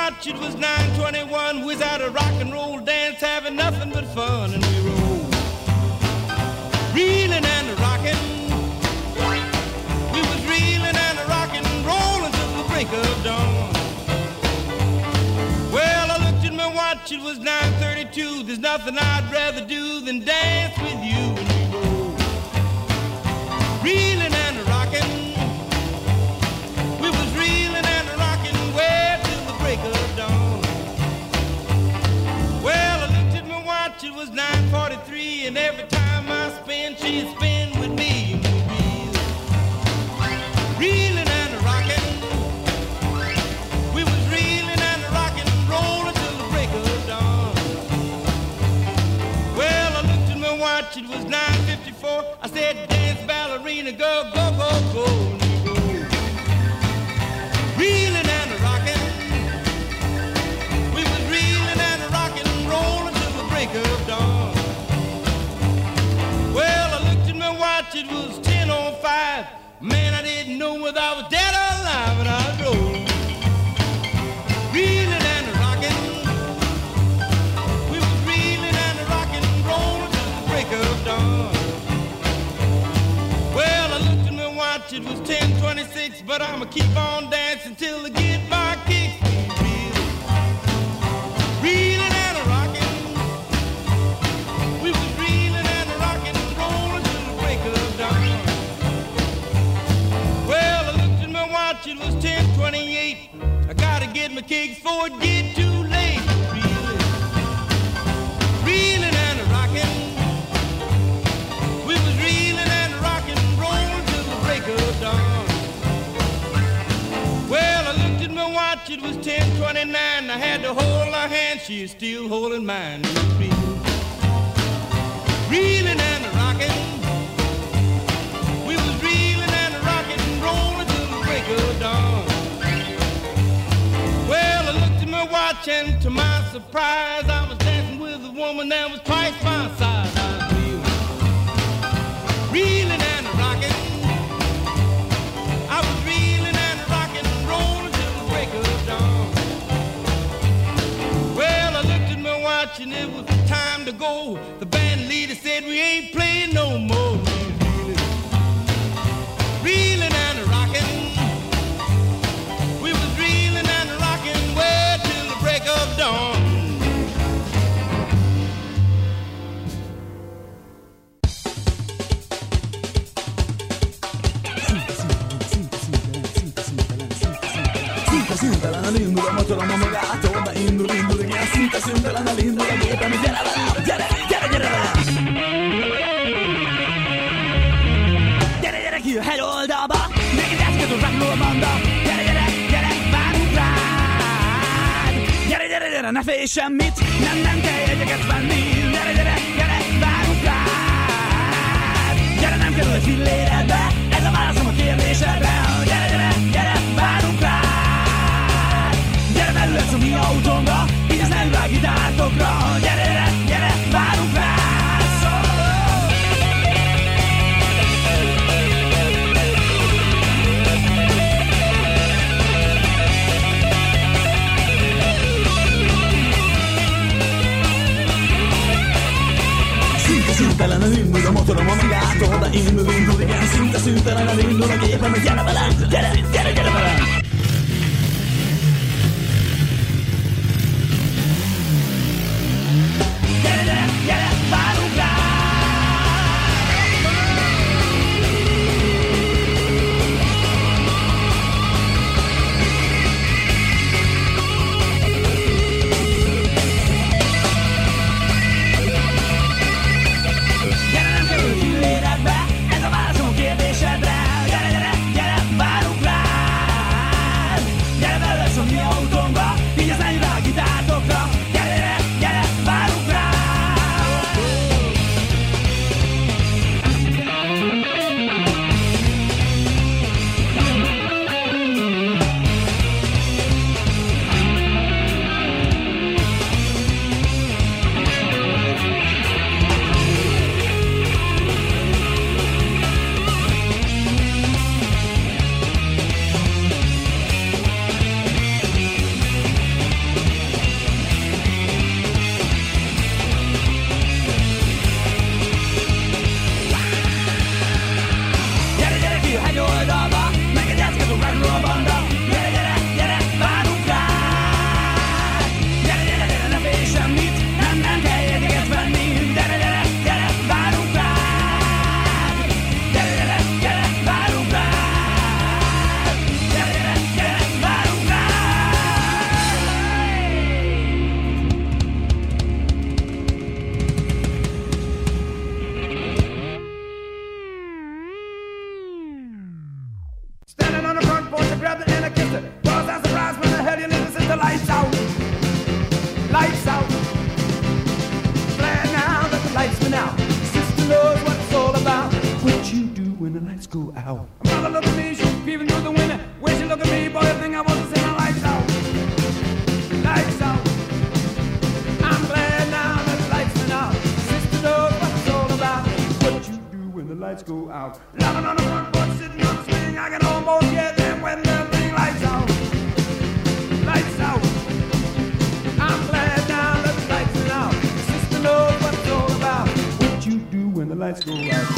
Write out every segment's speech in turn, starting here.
watch, it was 9:21. We was at a rock and roll dance, having nothing but fun, and we rolled, reeling and rocking. We was reeling and rocking, rolling till the break of dawn. Well, I looked at my watch, it was 9:32. There's nothing I'd rather do than dance with you, and we rolled, reeling and rocking. We was reeling and rocking way till the break of dawn. Well, I looked at my watch, it was 9:43, and every time I spin, she'd spin with me. Reeling and rocking. We was reeling and rocking, rolling till the break of dawn. Well, I looked at my watch, it was 9:54. I said, dance, ballerina, go, go, go, go. Reeling and rocking. We was reeling and rocking, rolling till the break of dawn. Well, I looked at my watch, it was 10:05. Man, I didn't know whether I was dead or alive, and I was rolling, reeling and rocking. We was reeling and rocking, rolling till the break of dawn. Well, I looked at my watch, it was 10:26, but I'ma keep on dancing till I get my kicks. Reeling and rocking. We was reeling and rocking, rolling till the break of dawn. Well, I looked at my watch, it was 10:28. I gotta get my kicks before it get too late. Reeling and rocking. We was reeling and rocking, rolling till the break of dawn. Well, I looked at my watch, it was 10:29. I had to hold her hand, she is still holding mine. Reeling and rocking. We was reeling and rocking, rolling till the break of dawn. Well, I looked at my watch, and to my surprise, I was dancing with a woman that was twice my size. I was reeling and rocking. I was reeling and rocking, rolling till the break of dawn. Well, I looked at my watch, and it was time to go. The band leader said we ain't playing no more. Reeling and rocking. We was reeling and rocking way till the break of dawn. Szintelen indul a motorom, a magától, de indul, igen, szintelen indul a gépem, gyere velem, gyere velem! Gyere ki a hegyoldalba, neked eszköz a rock'n'roll banda, gyere, várunk rád! Gyere, ne félj semmit, nem kell jegyeket venni, gyere, várunk rád! Gyere, nem kerül egy filléredbe, ez a válaszom a kérdésedre, gyere, várunk rád! Belülhetsz a mi autónkra, így az nem vág gitártokra. Gyere, várunk rá! Szintelen indul a motorom a magától, de indul, igen, szintelen indul a gépem, gyere velem, gyere velem! Gyere, várunk rá! Gyere, nem kerül filléredbe, ez a válaszom a kérdésedre. Gyere, várunk rá! out. Mother look at me, she's peeping through the window. When she look at me, boy, I think I want to say my lights out. Lights out. I'm glad now that the lights went out. Sister knows what it's all about. What you do when the lights go out. Loving on the front porch, sitting on the swing. I can almost hear them when the big lights out. Lights out. I'm glad now that the lights went out. Sister knows what it's all about. What you do when the lights go out.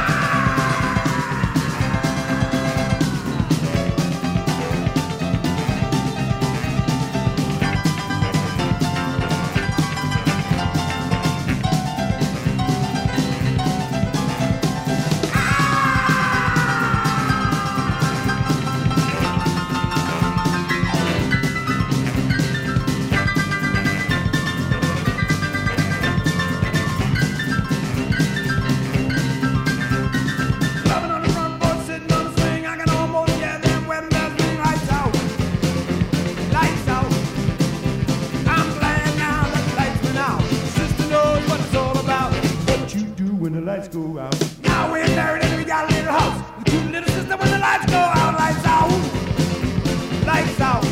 Go out. Now we're married and we got a little house. The cute little sister when the lights go out. Lights out. Lights out.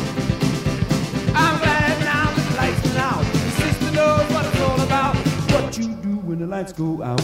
I'm glad now that the lights went out. The sister knows what it's all about. What you do when the lights go out.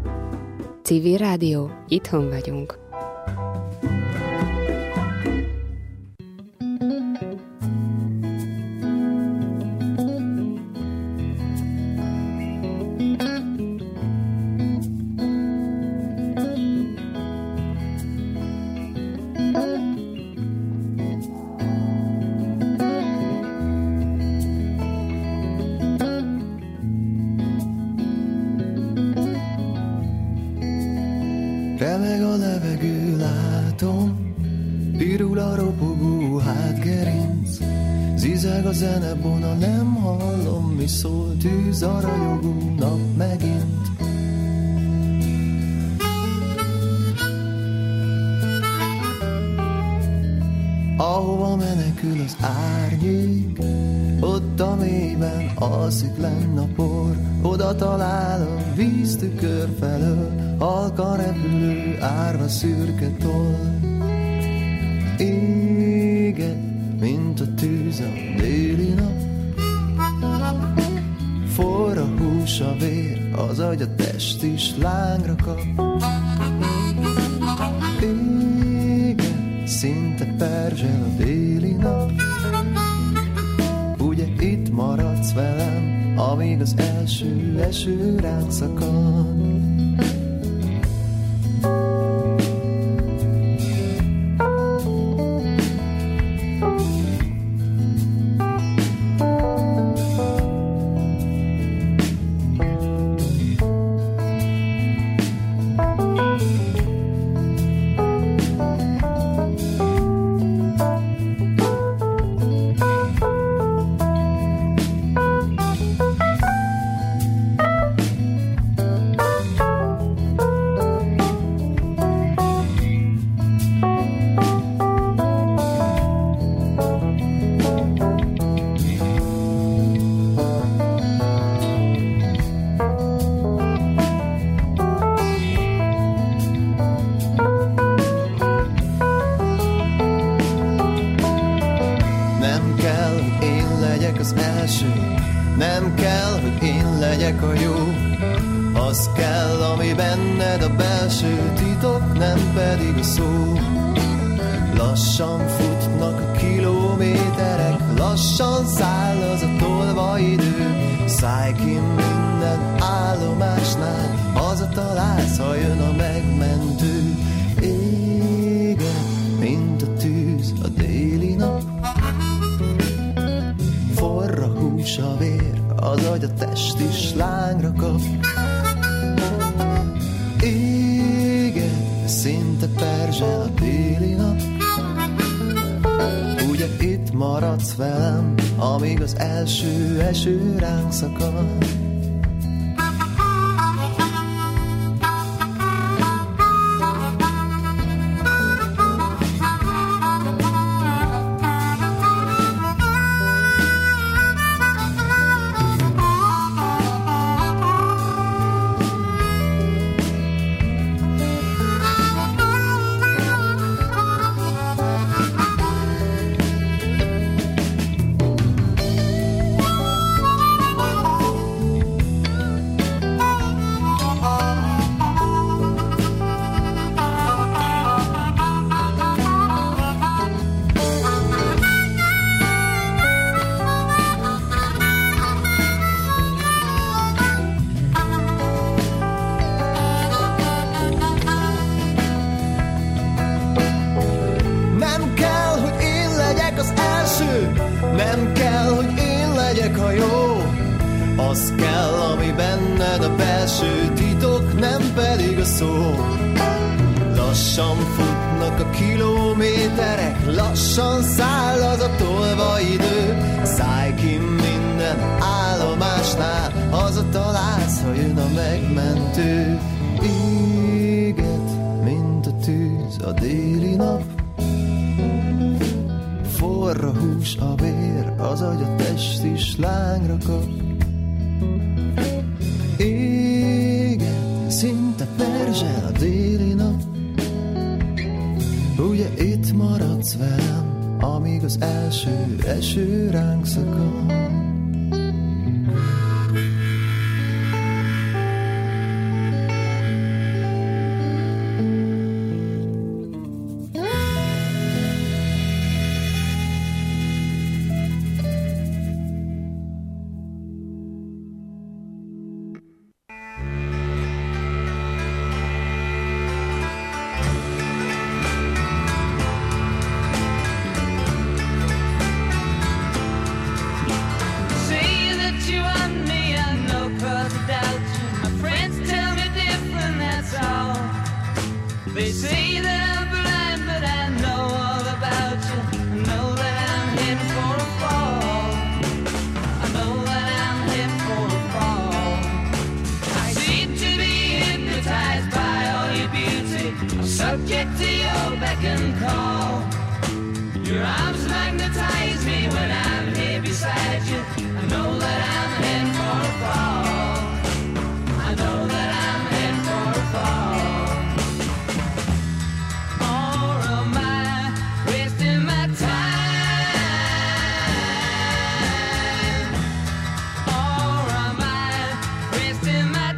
Civil Rádió, itthon vagyunk. Remeg a levegő, látom, pirul a ropogó hátgerinc. Zizeg a zenebona, nem hallom, mi szól, tűz a ragyogó nap megint. Ahova menekül az árnyék, ott a mélyben alszik lenn a por. Oda talál a víztükör felől, halkan repülő árva szürke toll. Éget, mint a tűz a déli nap, forr a hús, a vér, az agy, a test is lángra kap. Éget, szinte perzsel a déli nap. Ugye itt maradsz velem, amíg az első eső ránk szakad. Nem kell, hogy én legyek a jó, az kell, ami benned a belső titok, nem pedig a szó. Lassan futnak a kilométerek, lassan száll az a tolva idő. Szállj ki minden állomásnál, hazatalálsz, ha jön a megmentő. Éget, mint a tűz a déli nap, forr a hús, a vér, az agy, a test is lángra kap. Éget, szinte perzsel a déli nap. Ugye itt maradsz velem, amíg az első eső ránk szakad. Nem kell, hogy én legyek a jó, az kell, ami benned a belső titok, nem pedig a szó. Lassan futnak a kilométerek, lassan száll az a tolva idő. Szállj ki minden állomásnál, hazatalálsz, ha jön a megmentő. Éget, mint a tűz a déli nap, forr a hús, a vér, az agy, a test is lángra kap. Éget, szinte perzsel a déli nap. Ugye itt maradsz velem, amíg az első eső ránk szakad. They say that I'm blind, but I know all about you. I know that I'm heading for a fall. I know that I'm heading for a fall. I seem to be hypnotized by all your beauty. I'm subject to your beck and call. Your arms magnetize me when I'm here beside you. I know that I'm heading for a fall. I know that I'm heading for a fall. Or am I wasting my time? Or am I wasting my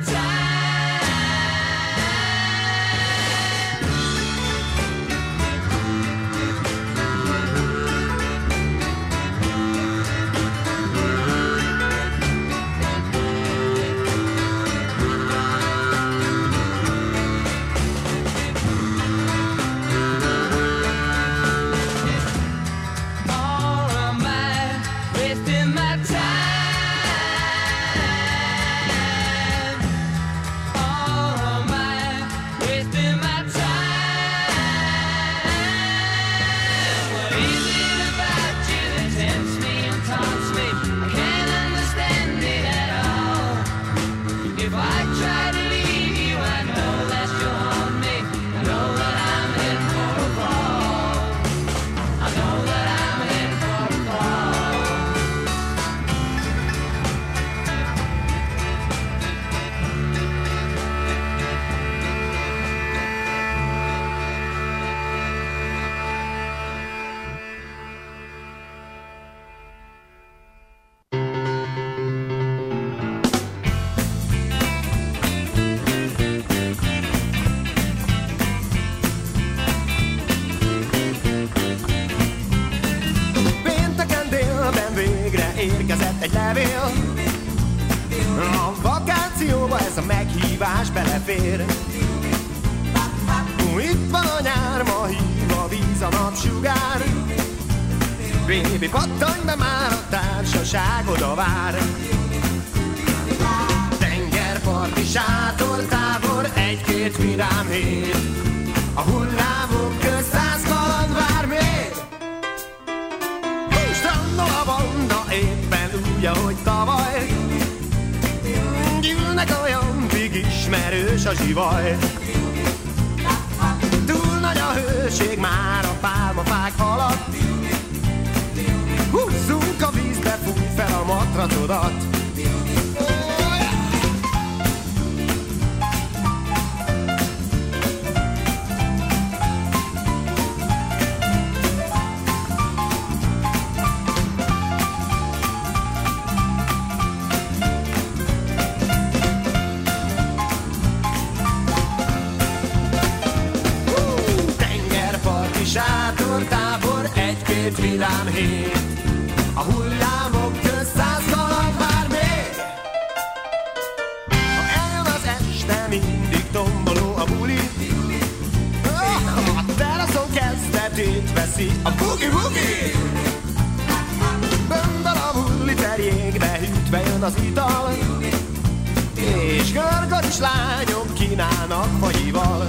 érkezett egy levél. A vakációba ez a meghívás belefér. Itt van a nyár, ma hív a víz, a napsugár. Bébi, pattanj be már, a társaság oda vár. Tengerparti sátortábor, egy-két vidám hét. A hullámok közt 100 kaland vár még. Strandol a banda, éppen úgy, ahogy tavaly. Gyűlnek olyan pig, ismerős a zsivaj. Túl nagy a hőség már a pálmafák alatt. Húzzunk a vízbe, fúj fel a matracodat. Sátortábor, egy-két vidám hét. A hullámok közt 100 kaland vár még. Ha eljön az este, mindig tomboló a buli. A teraszon kezdetét veszi a bugi-bugi. Böndel a hulliter jégbe hűtve jön az ital. És görgös lányok kínálnak fagyival.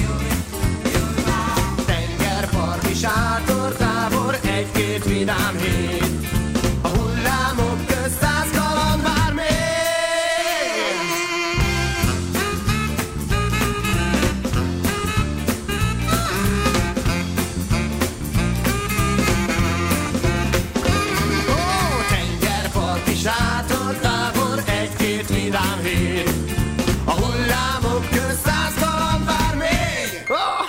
Parti sátortábor, egy-két vidám hét. A hullámok közt 100 kaland vár még. Ó, tengerparti sátortábor, egy-két vidám hét. A hullámok közt 100 kaland vár még. Oh!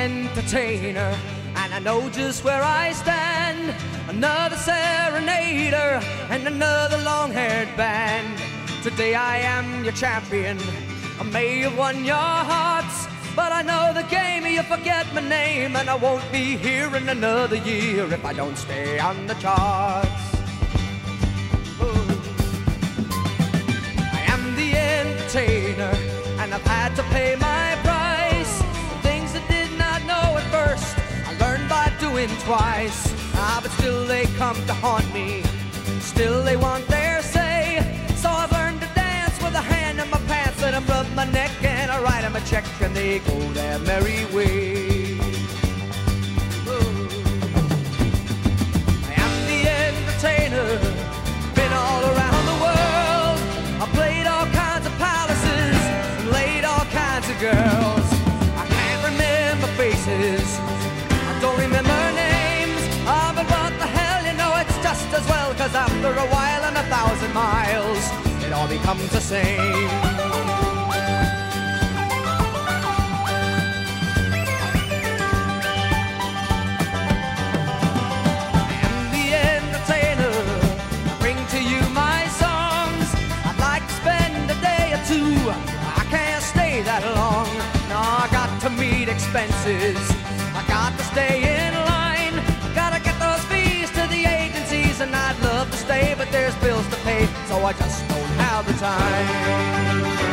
entertainer, and I know just where I stand. Another serenader and another long-haired band. Today I am your champion. I may have won your hearts, but I know the game. You forget my name, and I won't be here in another year if I don't stay on the charts. I am the entertainer, and I've had to pay my price. Things I did not know at first, I learned by doing twice. But still they come to haunt me, still they want their say. So I've learned to dance with a hand in my pants, and I rub my neck and I write them a check, and they go their merry way. I am the entertainer, been all around the world. I played all kinds of palaces and laid all kinds of girls. I can't remember faces, I don't remember names. But what the hell, you know it's just as well, 'cause after a while and 1,000 miles, it all becomes the same. I am the entertainer, I bring to you my songs. I'd like to spend a day or two, I can't stay that long. No, I got to meet expenses, I got to stay in line, gotta get those fees to the agencies, and I'd love to stay, but there's bills to pay, so I just don't have the time.